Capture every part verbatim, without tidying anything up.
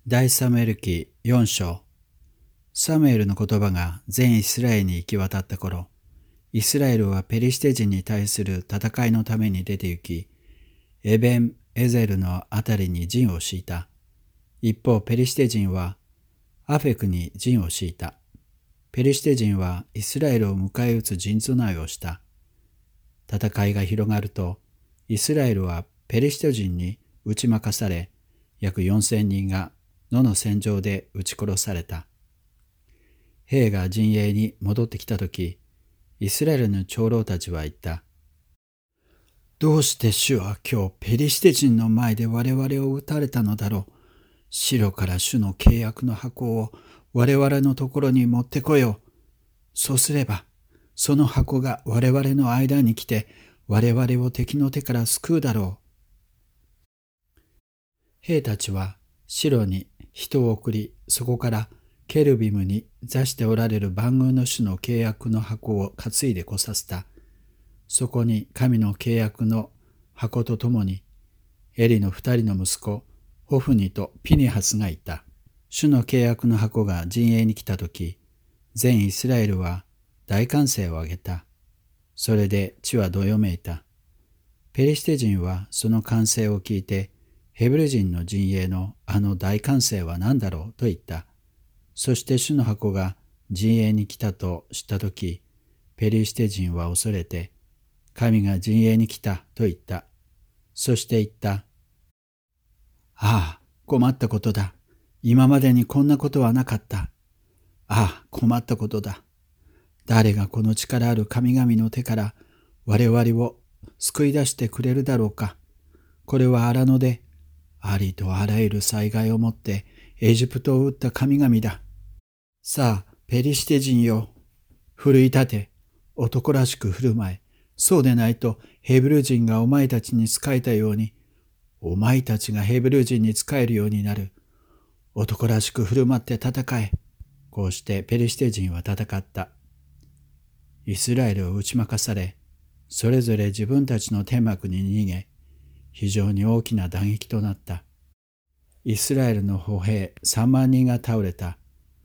第サムエル記よん章。サムエルの言葉が全イスラエルに行き渡った頃、イスラエルはペリシテ人に対する戦いのために出て行き、エベン・エゼルのあたりに陣を敷いた。一方、ペリシテ人はアフェクに陣を敷いた。ペリシテ人はイスラエルを迎え撃つ陣備えをした。戦いが広がると、イスラエルはペリシテ人に打ち負かされ、約よんせんにんが野の戦場で撃ち殺された。兵が陣営に戻ってきたとき、イスラエルの長老たちは言った。どうして主は今日ペリシテ人の前で我々を撃たれたのだろう。城から主の契約の箱を我々のところに持ってこよう。そうすれば、その箱が我々の間に来て、我々を敵の手から救うだろう。兵たちは城に人を送り、そこからケルビムに座しておられる万軍の主の契約の箱を担いで来させた。そこに神の契約の箱とともに、エリの二人の息子、ホフニとピネハスがいた。主の契約の箱が陣営に来たとき、全イスラエルは大歓声を上げた。それで地はどよめいた。ペリシテ人はその歓声を聞いて、ヘブル人の陣営のあの大歓声は何だろうと言った。そして主の箱が陣営に来たと知ったとき、ペリシテ人は恐れて、神が陣営に来たと言った。そして言った。ああ、困ったことだ。今までにこんなことはなかった。ああ、困ったことだ。誰がこの力ある神々の手から我々を救い出してくれるだろうか。これは荒野で、ありとあらゆる災害をもってエジプトを撃った神々だ。さあ、ペリシテ人よ。奮い立て、男らしく振る舞え。そうでないとヘブル人がお前たちに仕えたように、お前たちがヘブル人に仕えるようになる。男らしく振る舞って戦え。こうしてペリシテ人は戦った。イスラエルを打ち負かされ、それぞれ自分たちの天幕に逃げ、非常に大きな打撃となった。イスラエルの歩兵さんまんにんが倒れた。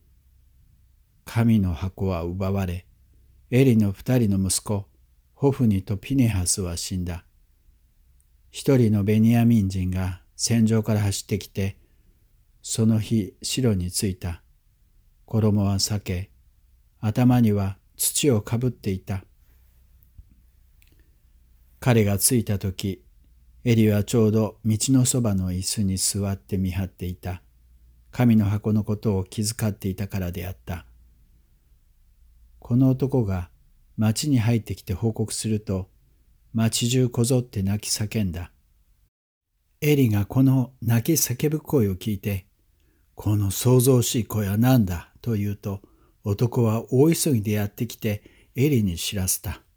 神の箱は奪われ、エリの二人の息子、ホフニとピネハスは死んだ。一人のベニヤミン人が戦場から走ってきて、その日城に着いた。衣は裂け、頭には土をかぶっていた。彼が着いたとき、エリはちょうど道のそばの椅子に座って見張っていた。神の箱のことを気遣っていたからであった。この男が町に入ってきて報告すると、町中こぞって泣き叫んだ。エリがこの泣き叫ぶ声を聞いて、この騒々しい声は何だと言うと、男は大急ぎでやってきてエリに知らせた。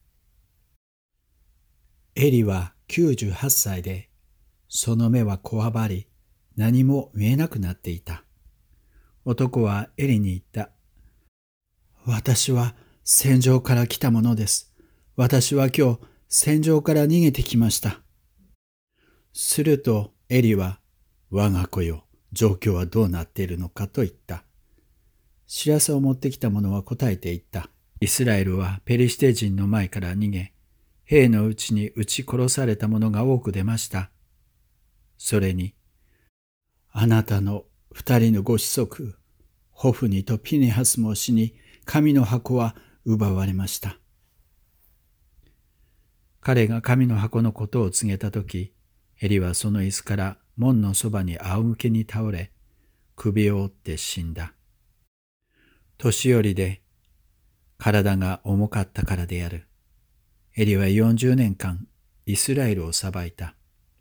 エリはきゅうじゅうはっさいで、その目はこわばり、何も見えなくなっていた。男はエリに言った。私は戦場から来たものです。私は今日戦場から逃げてきました。するとエリは、我が子よ、状況はどうなっているのかと言った。知らせを持ってきた者は答えて言った。イスラエルはペリシテ人の前から逃げ、兵のうちに撃ち殺された者が多く出ました。それに、あなたの二人のご子息、ホフニとピネハスも死に、神の箱は奪われました。彼が神の箱のことを告げたとき、エリはその椅子から門のそばに仰向けに倒れ、首を折って死んだ。年寄りで、体が重かったからである。エリはよんじゅうねんかんイスラエルを裁いた。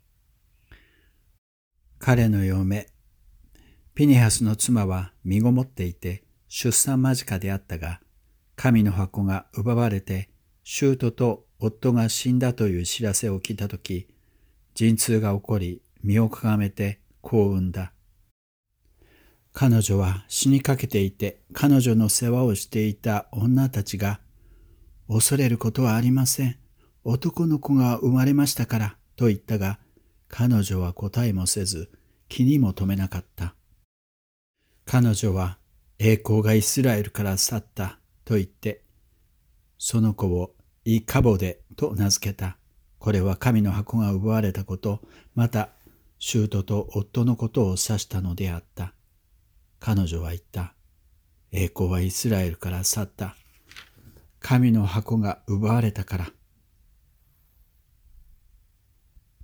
彼の嫁、ピネハスの妻は身ごもっていて出産間近であったが、神の箱が奪われて舅と夫が死んだという知らせを聞いたとき、陣痛が起こり身をかがめて子を産んだ。彼女は死にかけていて、彼女の世話をしていた女たちが、恐れることはありません。男の子が生まれましたから、と言ったが、彼女は答えもせず、気にも留めなかった。 彼女は栄光がイスラエルから去ったと言って、その子をイカボデと名付けた。これは神の箱が奪われたこと、また舅と夫のことを指したのであった。彼女は言った。栄光はイスラエルから去った。神の箱が奪われたから。